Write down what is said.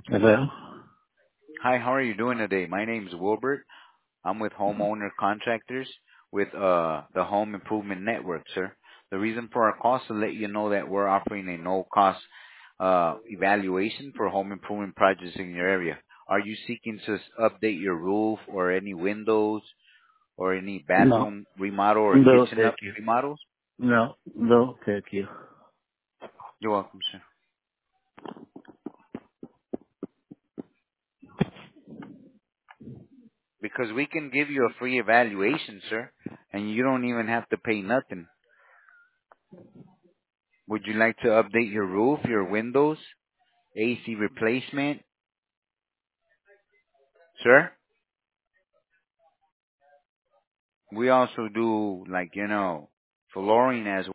Hello? Hi, how are you doing today? My name's Wilbert. I'm with Homeowner Contractors with the Home Improvement Network, sir. The reason for our call is to let you know that we're offering a no-cost evaluation for home improvement projects in your area. Are you seeking to update your roof or any windows or any No. bathroom remodel or No, kitchen thank up you. remodels? No, thank you. You're welcome, sir. Because we can give you a free evaluation, sir, and you don't even have to pay nothing. Would you like to update your roof, your windows, AC replacement, sir? We also do flooring as